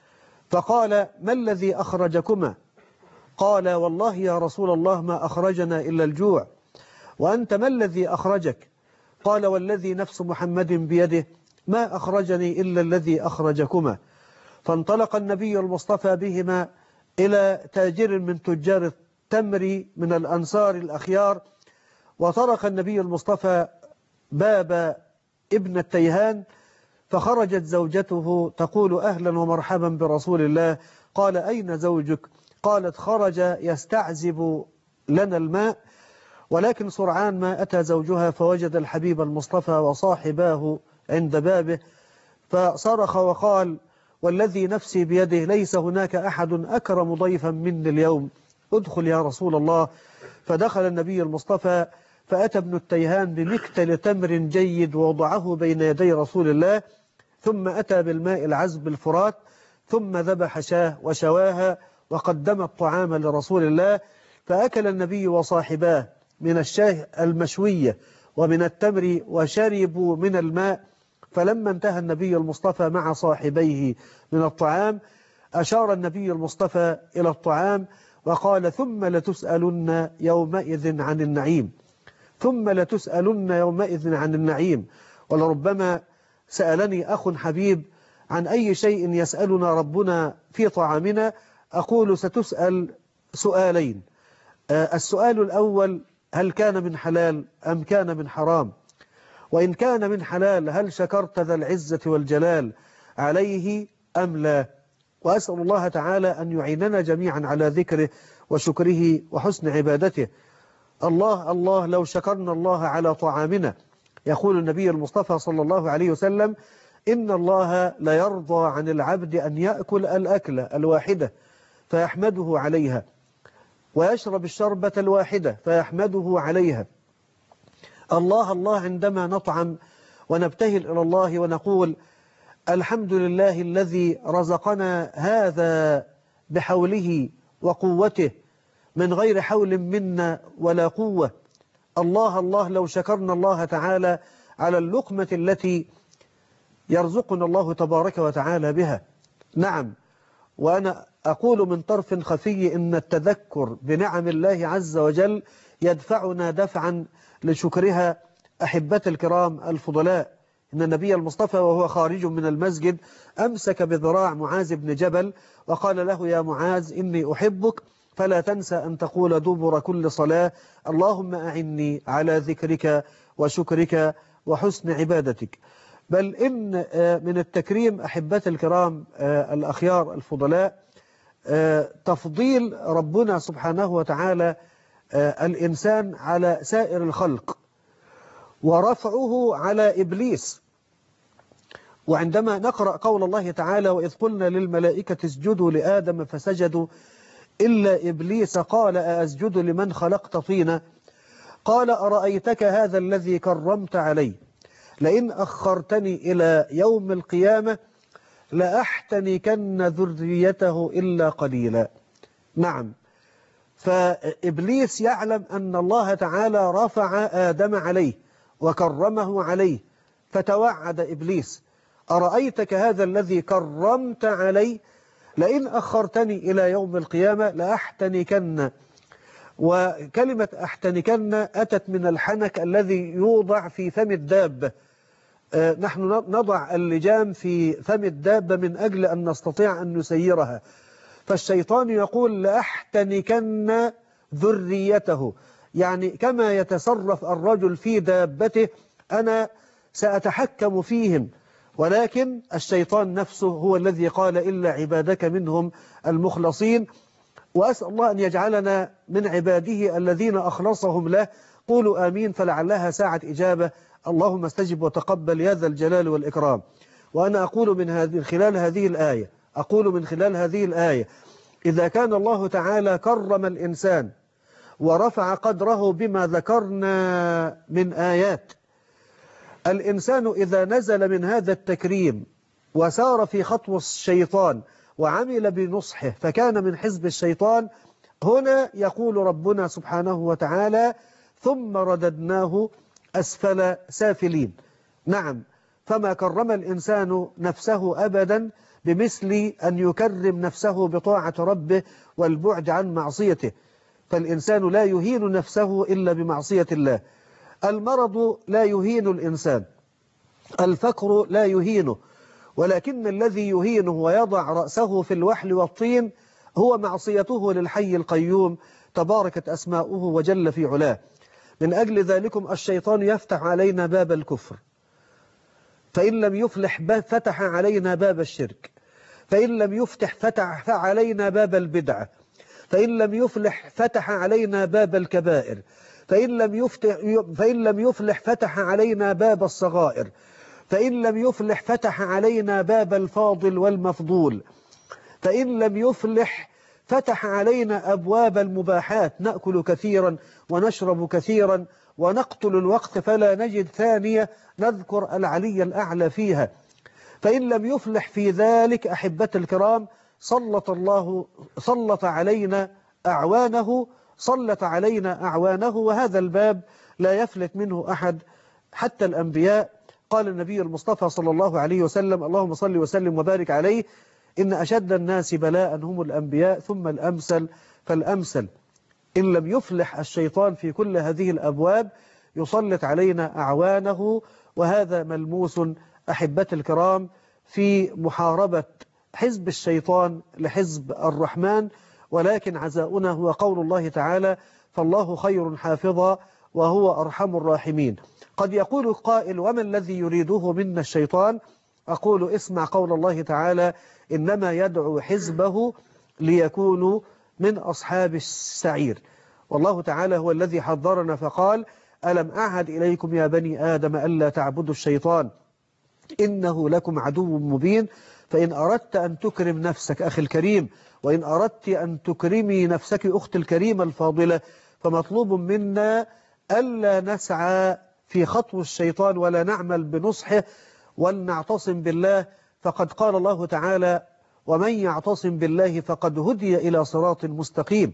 فقال: ما الذي أخرجكما؟ قال: والله يا رسول الله ما أخرجنا إلا الجوع. وأنت ما الذي أخرجك؟ قال: والذي نفس محمد بيده ما أخرجني إلا الذي أخرجكما. فانطلق النبي المصطفى بهما إلى تاجر من تجار التمر من الأنصار الأخيار، وطرق النبي المصطفى باب ابن التيهان، فخرجت زوجته تقول: أهلا ومرحبا برسول الله. قال: أين زوجك؟ قالت: خرج يستعذب لنا الماء. ولكن سرعان ما أتى زوجها فوجد الحبيب المصطفى وصاحباه عند بابه، فصرخ وقال: والذي نفسي بيده ليس هناك أحد أكرم ضيفا مني اليوم، ادخل يا رسول الله. فدخل النبي المصطفى فأتى ابن التيهان بمكتل تمر جيد ووضعه بين يدي رسول الله، ثم أتى بالماء العذب الفرات، ثم ذبح شاه وشواها وقدم الطعام لرسول الله. فأكل النبي وصاحباه من الشاه المشوية ومن التمر وشربوا من الماء. فلما انتهى النبي المصطفى مع صاحبيه من الطعام أشار النبي المصطفى إلى الطعام وقال: ثم لتسألن يومئذ عن النعيم، ثم لتسألن يومئذ عن النعيم. ولربما سألني أخ حبيب عن أي شيء يسألنا ربنا في طعامنا، أقول: ستسأل سؤالين. السؤال الأول: هل كان من حلال أم كان من حرام؟ وإن كان من حلال هل شكرت ذا العزة والجلال عليه أم لا؟ وأسأل الله تعالى أن يعيننا جميعا على ذكره وشكره وحسن عبادته. الله الله لو شكرنا الله على طعامنا. يقول النبي المصطفى صلى الله عليه وسلم: إن الله لا يرضى عن العبد أن يأكل الأكلة الواحدة فيحمده عليها، ويشرب الشربة الواحدة فيحمده عليها. الله الله عندما نطعم ونبتهل إلى الله ونقول: الحمد لله الذي رزقنا هذا بحوله وقوته من غير حول منا ولا قوة. الله الله لو شكرنا الله تعالى على اللقمة التي يرزقنا الله تبارك وتعالى بها. نعم، وأنا أقول من طرف خفي إن التذكر بنعم الله عز وجل يدفعنا دفعا لشكرها أحبتي الكرام الفضلاء، إن النبي المصطفى وهو خارج من المسجد أمسك بذراع معاذ بن جبل وقال له: يا معاذ إني أحبك فلا تنسى أن تقول دبر كل صلاة اللهم أعني على ذكرك وشكرك وحسن عبادتك. بل إن من التكريم أحبتي الكرام الأخيار الفضلاء تفضيل ربنا سبحانه وتعالى الإنسان على سائر الخلق ورفعه على إبليس. وعندما نقرأ قول الله تعالى: وإذ قلنا للملائكة اسجدوا لآدم فسجدوا إلا إبليس قال أأسجد لمن خلقت طينا قال أرأيتك هذا الذي كرمت علي لئن أخرتني إلى يوم القيامة لأحتنكن ذريته إلا قليلا. نعم، فإبليس يعلم أن الله تعالى رفع آدم عليه وكرمه عليه، فتوعد إبليس: أرأيتك هذا الذي كرمت علي لئن أخرتني إلى يوم القيامة لأحتنكن. وكلمة أحتنكن أتت من الحنك الذي يوضع في فم الدابة. نحن نضع اللجام في فم الدابة من أجل أن نستطيع أن نسيرها، فالشيطان يقول لأحتنكن ذريته، يعني كما يتصرف الرجل في دابته أنا سأتحكم فيهم. ولكن الشيطان نفسه هو الذي قال إلا عبادك منهم المخلصين. وأسأل الله أن يجعلنا من عباده الذين أخلصهم له. قولوا آمين فلعلها ساعة إجابة. اللهم استجب وتقبل يا ذا الجلال والإكرام. وأنا أقول من هذه خلال هذه الآية أقول من خلال هذه الآية إذا كان الله تعالى كرم الإنسان ورفع قدره بما ذكرنا من آيات، الإنسان إذا نزل من هذا التكريم وسار في خطو الشيطان وعمل بنصحه فكان من حزب الشيطان، هنا يقول ربنا سبحانه وتعالى: ثم رددناه أسفل سافلين. نعم، فما كرم الإنسان نفسه أبدا بمثل أن يكرم نفسه بطاعة ربه والبعد عن معصيته، فالإنسان لا يهين نفسه إلا بمعصية الله. المرض لا يهين الإنسان، الفقر لا يهينه، ولكن الذي يهينه ويضع رأسه في الوحل والطين هو معصيته للحي القيوم تباركت أسماؤه وجل في علاه. من أجل ذلكم الشيطان يفتح علينا باب الكفر، فإن لم يفلح فتح علينا باب الشرك، فإن لم يفتح فتح علينا باب البدعة، فإن لم يفلح فتح علينا باب الكبائر، فإن لم يفتح فإن لم يفلح فتح علينا باب الصغائر، فإن لم يفلح فتح علينا باب الفاضل والمفضول، فإن لم يفلح فتح علينا أبواب المباحات، نأكل كثيرا ونشرب كثيرا ونقتل الوقت فلا نجد ثانية نذكر العلي الأعلى فيها. فإن لم يفلح في ذلك أحبتي الكرام سلط الله سلط علينا أعوانه سلط علينا أعوانه وهذا الباب لا يفلت منه أحد حتى الأنبياء. قال النبي المصطفى صلى الله عليه وسلم: اللهم صل وسلم وبارك عليه، إن أشد الناس بلاء هم الأنبياء ثم الأمثل فالأمثل. إن لم يفلح الشيطان في كل هذه الأبواب يسلط علينا أعوانه، وهذا ملموس أحبتي الكرام في محاربة حزب الشيطان لحزب الرحمن. ولكن عزاؤنا هو قول الله تعالى: فالله خير حافظا وهو أرحم الراحمين. قد يقول قائل: وما الذي يريده منا الشيطان؟ أقول: اسمع قول الله تعالى: إنما يدعو حزبه ليكونوا من أصحاب السعير. والله تعالى هو الذي حذرنا فقال: ألم أعهد إليكم يا بني آدم ألا تعبدوا الشيطان إنه لكم عدو مبين. فإن أردت أن تكرم نفسك أخي الكريم، وإن أردت أن تكرمي نفسك أختي الكريمة الفاضلة، فمطلوب منا ألا نسعى في خطو الشيطان ولا نعمل بنصحه ولنعتصم بالله. فقد قال الله تعالى: ومن يعتصم بالله فقد هدي إلى صراط مستقيم.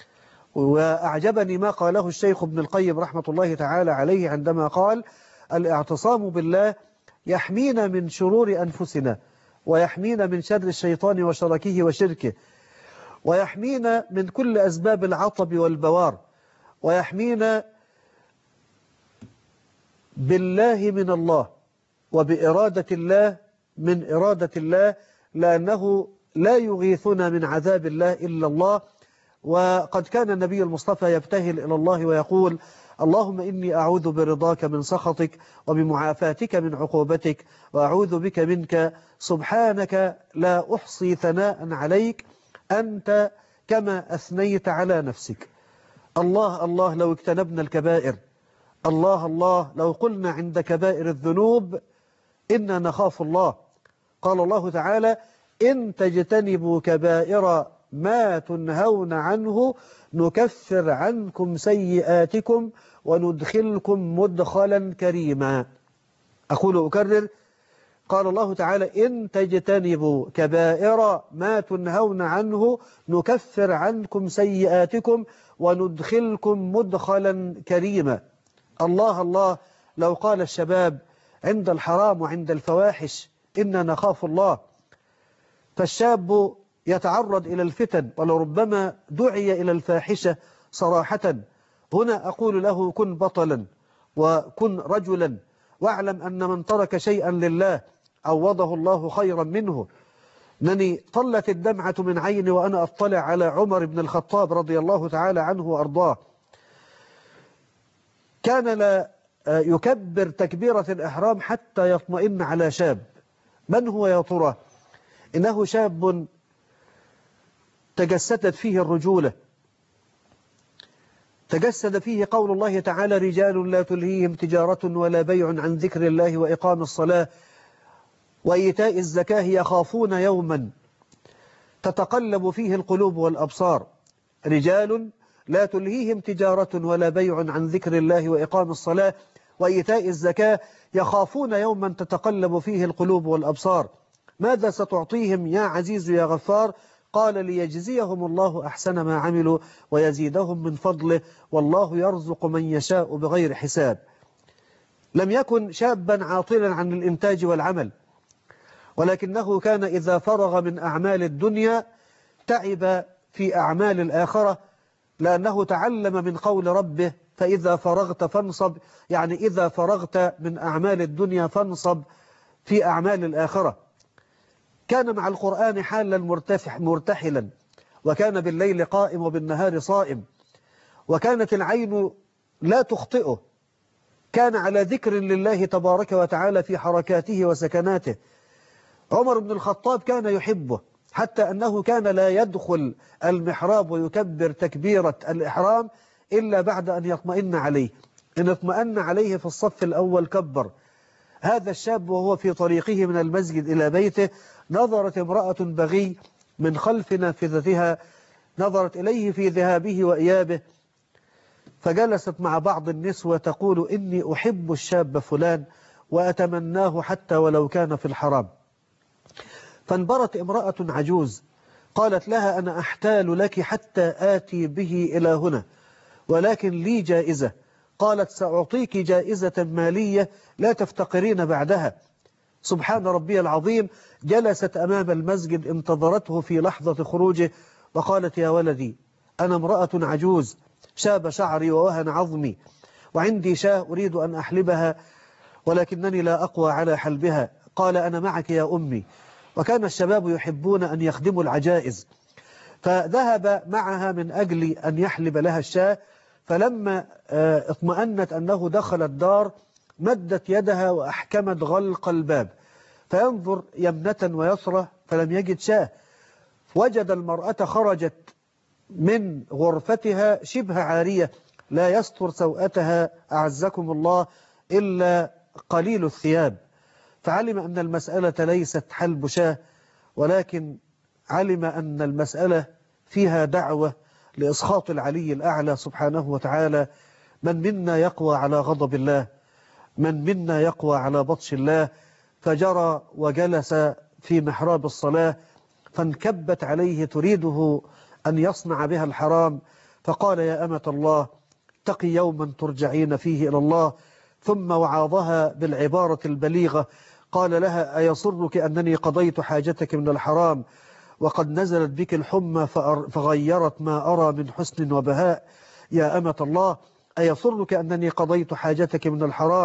وأعجبني ما قاله الشيخ ابن القيم رحمة الله تعالى عليه عندما قال: الاعتصام بالله يحمينا من شرور أنفسنا، ويحمينا من شر الشيطان وشركه وشركه، ويحمينا من كل أسباب العطب والبوار، ويحمينا بالله من الله وبإرادة الله من إرادة الله، لأنه لا يغيثنا من عذاب الله إلا الله. وقد كان النبي المصطفى يبتهل إلى الله ويقول: اللهم إني أعوذ برضاك من سخطك وبمعافاتك من عقوبتك وأعوذ بك منك، سبحانك لا أحصي ثناء عليك أنت كما أثنيت على نفسك. الله الله لو اجتنبنا الكبائر، الله الله لو قلنا عند كبائر الذنوب إنا نخاف الله. قال الله تعالى: إن تجتنبوا كبائر ما تنهون عنه نكفر عنكم سيئاتكم وندخلكم مدخلا كريما. أقول أكرر، قال الله تعالى: إن تجتنبوا كبائر ما تنهون عنه نكفر عنكم سيئاتكم وندخلكم مدخلا كريما. الله الله لو قال الشباب عند الحرام وعند الفواحش إنا نخاف الله. فالشاب يتعرض إلى الفتن ولربما دعي إلى الفاحشة صراحة. هنا أقول له: كن بطلا وكن رجلا، واعلم أن من ترك شيئا لله عوضه الله خيرا منه. أنني طلت الدمعة من عيني وأنا أطلع على عمر بن الخطاب رضي الله تعالى عنه وأرضاه. كان لا يكبر تكبيرة الإحرام حتى يطمئن على شاب. من هو يا ترى؟ إنه شاب تجسدت فيه الرجولة، تجسد فيه قول الله تعالى: رجال لا تلهيهم تجارة ولا بيع عن ذكر الله وإقام الصلاة وإيتاء الزكاة يخافون يوما تتقلب فيه القلوب والأبصار. رجال لا تلهيهم تجارة ولا بيع عن ذكر الله وإقام الصلاة وإيتاء الزكاة يخافون يوما تتقلب فيه القلوب والأبصار. ماذا ستعطيهم يا عزيز يا غفار؟ قال: ليجزيهم الله أحسن ما عملوا ويزيدهم من فضله والله يرزق من يشاء بغير حساب. لم يكن شابا عاطلا عن الإنتاج والعمل، ولكنه كان إذا فرغ من أعمال الدنيا تعب في أعمال الآخرة، لأنه تعلم من قول ربه: فإذا فرغت فانصب، يعني إذا فرغت من أعمال الدنيا فانصب في أعمال الآخرة. كان مع القرآن حالا مرتفح مرتحلا، وكان بالليل قائم وبالنهار صائم، وكانت العين لا تخطئه، كان على ذكر لله تبارك وتعالى في حركاته وسكناته. عمر بن الخطاب كان يحبه، حتى أنه كان لا يدخل المحراب ويكبر تكبيرة الإحرام إلا بعد أن يطمئن عليه. إن اطمأن عليه في الصف الأول كبر. هذا الشاب وهو في طريقه من المسجد إلى بيته نظرت امرأة بغي من خلف نافذتها، نظرت إليه في ذهابه وإيابه، فجلست مع بعض النسوة تقول: إني أحب الشاب فلان وأتمناه حتى ولو كان في الحرام. فانبرت امرأة عجوز قالت لها: أنا أحتال لك حتى آتي به إلى هنا، ولكن لي جائزة. قالت: سأعطيك جائزة مالية لا تفتقرين بعدها. سبحان ربي العظيم. جلست أمام المسجد انتظرته في لحظة خروجه وقالت: يا ولدي، أنا امرأة عجوز شاب شعري ووهن عظمي، وعندي شاة أريد أن أحلبها ولكنني لا أقوى على حلبها. قال: أنا معك يا أمي. وكان الشباب يحبون أن يخدموا العجائز، فذهب معها من أجل أن يحلب لها الشاة. فلما اطمأنت أنه دخل الدار مدت يدها وأحكمت غلق الباب، فينظر يمنة ويسرة فلم يجد شاة. وجد المرأة خرجت من غرفتها شبه عارية لا يستر سوءتها أعزكم الله إلا قليل الثياب. فعلم أن المسألة ليست حلب شاة، ولكن علم أن المسألة فيها دعوة لإسخاط العلي الأعلى سبحانه وتعالى. من منا يقوى على غضب الله؟ من منا يقوى على بطش الله؟ فجرى وجلس في محراب الصلاة، فانكبت عليه تريده أن يصنع بها الحرام، فقال: يا أمة الله، اتقي يوما ترجعين فيه إلى الله. ثم وعاظها بالعبارة البليغة، قال لها: أيسرك أنني قضيت حاجتك من الحرام وقد نزلت بك الحمى فغيرت ما أرى من حسن وبهاء؟ يا أمة الله، أيسرك أنني قضيت حاجتك من الحرام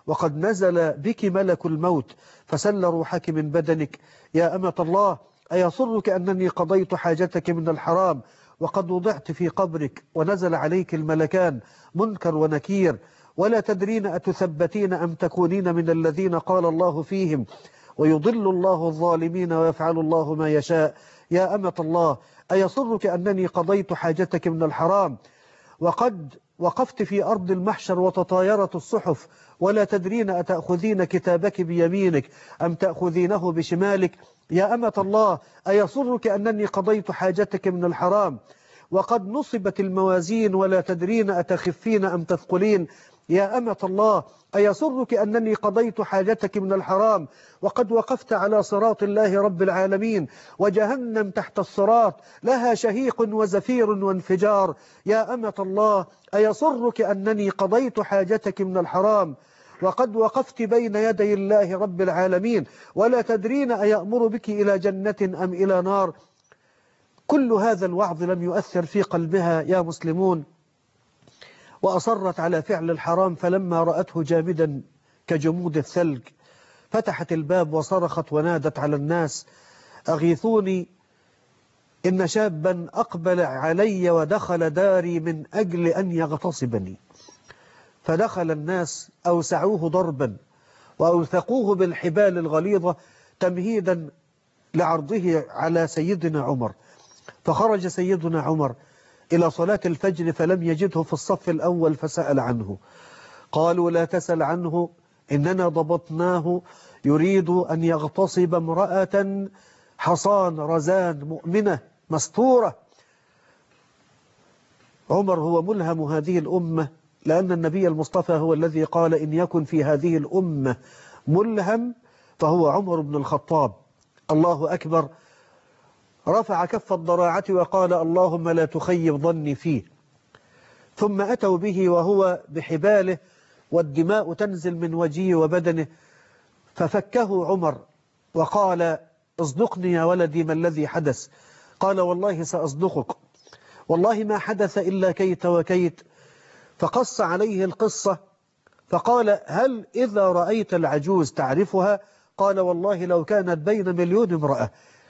وقد نزل بك ملك الموت فسل روحك من بدنك. يا أمة الله أيسرك أنني قضيت حاجتك من الحرام وقد وضعت في قبرك ونزل عليك الملكان منكر ونكير ولا تدرين أتثبتين أم تكونين من الذين قال الله فيهم ويضل الله الظالمين ويفعل الله ما يشاء. يا أمة الله أيسرك أنني قضيت حاجتك من الحرام وقد وقفت في أرض المحشر وتطايرت الصحف ولا تدرين أتأخذين كتابك بيمينك أم تأخذينه بشمالك. يا أمة الله أيسرك أنني قضيت حاجتك من الحرام وقد نصبت الموازين ولا تدرين أتخفين أم تثقلين. يا أمة الله أيسرك أنني قضيت حاجتك من الحرام وقد وقفت على صراط الله رب العالمين وجهنم تحت الصراط لها شهيق وزفير وانفجار. يا أمة الله أيسرك أنني قضيت حاجتك من الحرام وقد وقفت بين يدي الله رب العالمين ولا تدرين أيأمر بك إلى جنة أم إلى نار. كل هذا الوعظ لم يؤثر في قلبها يا مسلمون، وأصرت على فعل الحرام، فلما رأته جامدا كجمود الثلج فتحت الباب وصرخت ونادت على الناس أغيثوني إن شابا أقبل علي ودخل داري من أجل أن يغتصبني. فدخل الناس أوسعوه ضربا وأوثقوه بالحبال الغليظة تمهيدا لعرضه على سيدنا عمر. فخرج سيدنا عمر إلى صلاة الفجر فلم يجده في الصف الأول فسأل عنه. قالوا لا تسأل عنه إننا ضبطناه يريد أن يغتصب امرأة حصان رزان مؤمنة مستورة. عمر هو ملهم هذه الأمة، لأن النبي المصطفى هو الذي قال إن يكن في هذه الأمة ملهم فهو عمر بن الخطاب. الله أكبر. رفع كف الضراعة وقال اللهم لا تخيب ظني فيه. ثم أتوا به وهو بحباله والدماء تنزل من وجهه وبدنه، ففكه عمر وقال اصدقني يا ولدي ما الذي حدث؟ قال والله سأصدقك، والله ما حدث إلا كيت وكيت. فقص عليه القصة فقال هل إذا رأيت العجوز تعرفها؟ قال والله لو كانت بين مليون امرأة.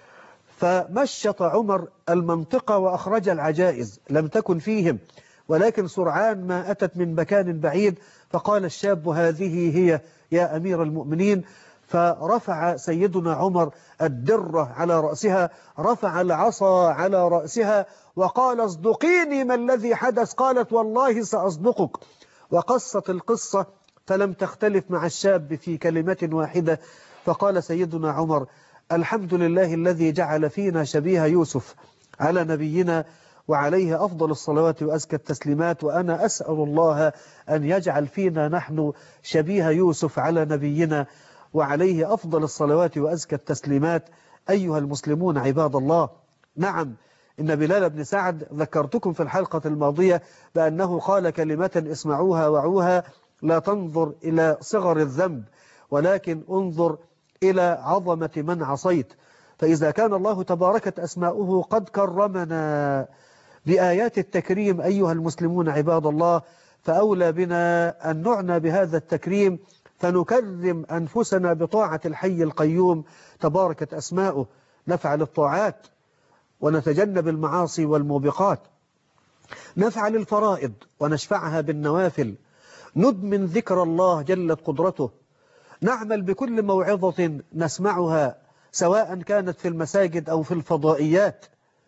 فمشط عمر المنطقة وأخرج العجائز لم تكن فيهم، ولكن سرعان ما أتت من مكان بعيد. فقال الشاب هذه هي يا أمير المؤمنين. فرفع سيدنا عمر الدرة على رأسها، رفع العصا على رأسها وقال اصدقيني ما الذي حدث؟ قالت والله سأصدقك. وقصت القصة فلم تختلف مع الشاب في كلمة واحدة. فقال سيدنا عمر الحمد لله الذي جعل فينا شبيه يوسف على نبينا وعليه أفضل الصلوات وأزكى التسليمات. وأنا أسأل الله أن يجعل فينا نحن شبيه يوسف على نبينا وعليه أفضل الصلوات وأزكى التسليمات. أيها المسلمون عباد الله، نعم إن بلال بن سعد ذكرتكم في الحلقة الماضية بأنه قال كلمة اسمعوها وعوها: لا تنظر إلى صغر الذنب ولكن انظر إلى عظمة من عصيت. فإذا كان الله تباركت أسماؤه قد كرمنا بآيات التكريم أيها المسلمون عباد الله، فأولى بنا أن نعنى بهذا التكريم فنكرم أنفسنا بطاعة الحي القيوم تباركت أسماؤه. نفعل الطاعات ونتجنب المعاصي والموبقات، نفعل الفرائض ونشفعها بالنوافل، ندمن ذكر الله جلت قدرته، نعمل بكل موعظة نسمعها سواء كانت في المساجد أو في الفضائيات.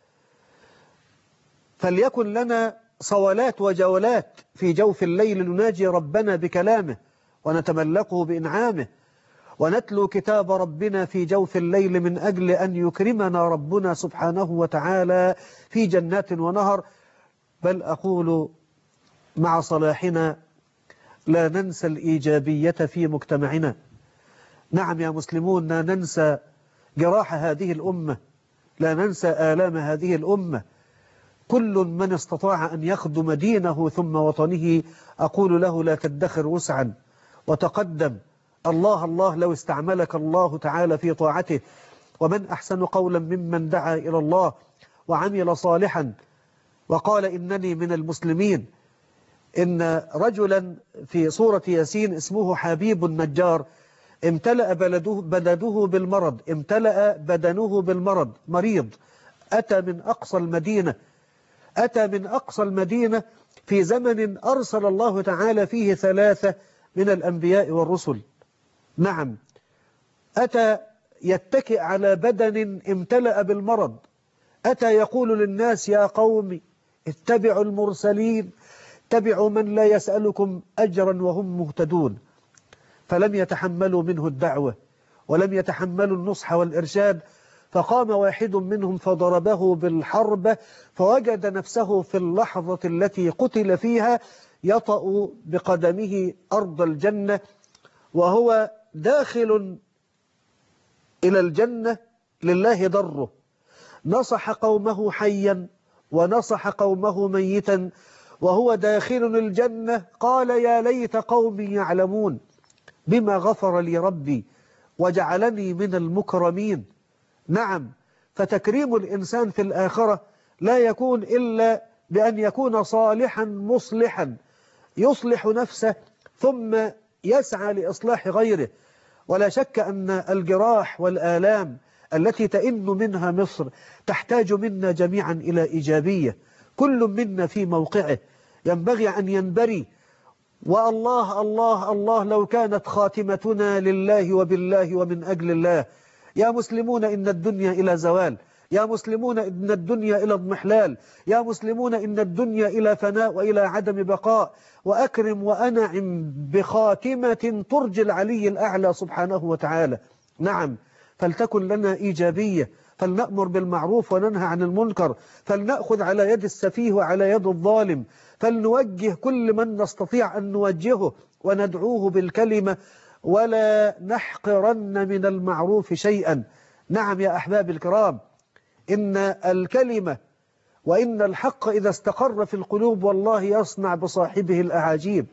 فليكن لنا صولات وجولات في جوف الليل نناجي ربنا بكلامه ونتملقه بإنعامه، ونتلو كتاب ربنا في جوف الليل من أجل أن يكرمنا ربنا سبحانه وتعالى في جنات ونهر. بل أقول مع صلاحنا لا ننسى الإيجابية في مجتمعنا. نعم يا مسلمون، لا ننسى جراح هذه الأمة، لا ننسى آلام هذه الأمة. كل من استطاع أن يخدم دينه ثم وطنه أقول له لا تدخر وسعا وتقدم. الله الله لو استعملك الله تعالى في طاعته. ومن أحسن قولا ممن دعا إلى الله وعمل صالحا وقال إنني من المسلمين. إن رجلا في سورة ياسين اسمه حبيب النجار امتلأ بلده, بلده بالمرض امتلأ بدنه بالمرض مريض، أتى من أقصى المدينة أتى من أقصى المدينة في زمن أرسل الله تعالى فيه ثلاثة من الأنبياء والرسل. نعم، أتى يتكئ على بدن امتلأ بالمرض، أتى يقول للناس يا قوم اتبعوا المرسلين، اتبعوا من لا يسألكم أجرا وهم مهتدون. فلم يتحملوا منه الدعوة ولم يتحملوا النصح والإرشاد، فقام واحد منهم فضربه بالحربة، فوجد نفسه في اللحظة التي قتل فيها يطأ بقدمه أرض الجنة، وهو داخل إلى الجنة لله ضره. نصح قومه حيا ونصح قومه ميتا، وهو داخل الجنة قال يا ليت قومي يعلمون بما غفر لي ربي وجعلني من المكرمين. نعم، فتكريم الإنسان في الآخرة لا يكون إلا بأن يكون صالحا مصلحا، يصلح نفسه ثم يسعى لإصلاح غيره. ولا شك أن الجراح والآلام التي تئن منها مصر تحتاج منا جميعا إلى إيجابية، كل منا في موقعه ينبغي أن ينبري. والله الله الله لو كانت خاتمتنا لله وبالله ومن أجل الله. يا مسلمون إن الدنيا إلى زوال، يا مسلمون إن الدنيا إلى اضمحلال، يا مسلمون إن الدنيا إلى فناء وإلى عدم بقاء، وأكرم وأنعم بخاتمة ترجي العلي الأعلى سبحانه وتعالى. نعم، فلتكن لنا إيجابية، فلنأمر بالمعروف وننهى عن المنكر، فلنأخذ على يد السفيه وعلى يد الظالم، فلنوجه كل من نستطيع أن نوجهه وندعوه بالكلمة، ولا نحقرن من المعروف شيئا. نعم يا أحباب الكرام، إن الكلمة وإن الحق إذا استقر في القلوب والله يصنع بصاحبه الأعاجيب.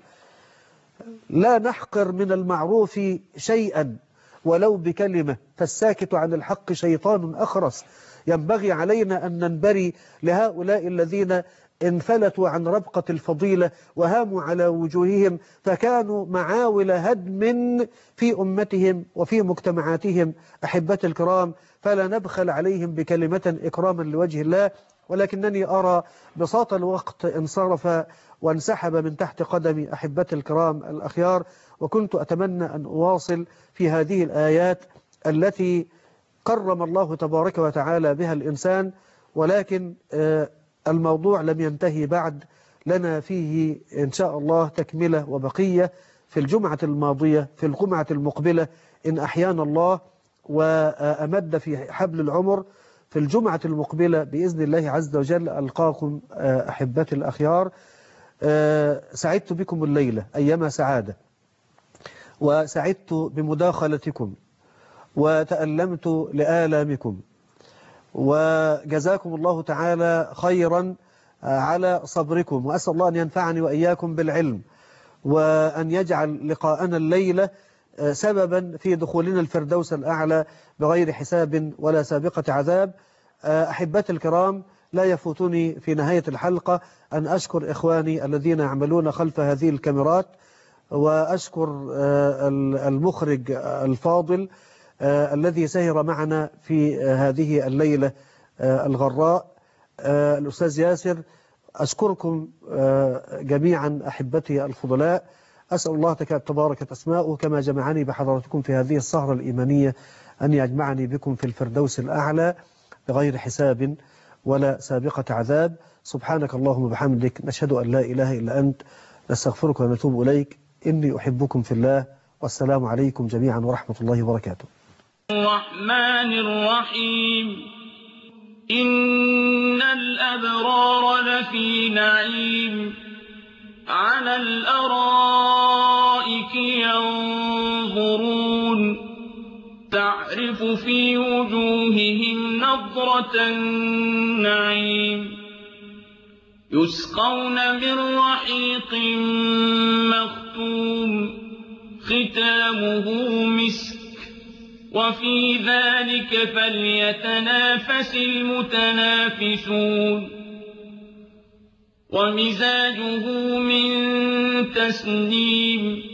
لا نحقر من المعروف شيئا ولو بكلمة، فالساكت عن الحق شيطان أخرس. ينبغي علينا أن ننبري لهؤلاء الذين انفلتوا عن ربقة الفضيلة وهاموا على وجوههم، فكانوا معاول هدم في أمتهم وفي مجتمعاتهم. أحبتي الكرام، فلا نبخل عليهم بكلمة إكراما لوجه الله. ولكنني أرى بساط الوقت انصرف وانسحب من تحت قدمي أحبتي الكرام الأخيار، وكنت أتمنى أن أواصل في هذه الآيات التي كرم الله تبارك وتعالى بها الإنسان، ولكن الموضوع لم ينتهي بعد، لنا فيه إن شاء الله تكملة وبقية في الجمعة الماضية، في الجمعة المقبلة إن أحيانا الله وأمد في حبل العمر. في الجمعة المقبلة بإذن الله عز وجل ألقاكم أحبتي الأخيار. سعدت بكم الليلة أيما سعادة، وسعدت بمداخلتكم، وتألمت لآلامكم، وجزاكم الله تعالى خيرا على صبركم، وأسأل الله أن ينفعني وإياكم بالعلم، وأن يجعل لقاءنا الليلة سببا في دخولنا الفردوس الأعلى بغير حساب ولا سابقة عذاب. أحبتي الكرام، لا يفوتني في نهاية الحلقة أن أشكر إخواني الذين يعملون خلف هذه الكاميرات، وأشكر المخرج الفاضل الذي سهر معنا في هذه الليلة الغراء الأستاذ ياسر. أشكركم جميعا أحبتي الفضلاء، أسأل الله تبارك أسماؤه كما جمعني بحضرتكم في هذه السهرة الإيمانية أن يجمعني بكم في الفردوس الأعلى بغير حساب ولا سابقة عذاب. سبحانك اللهم وبحمدك، نشهد أن لا إله إلا أنت، نستغفرك ونتوب إليك. إني أحبكم في الله، والسلام عليكم جميعا ورحمة الله وبركاته. الرحمن الرحيم. إن الأبرار لفي نعيم على الأرائك ينظرون تعرف في وجوههم نضرة النعيم يسقون من رحيق مختوم ختامه مسك وفي ذلك فليتنافس المتنافسون ومزاجه من تسنيم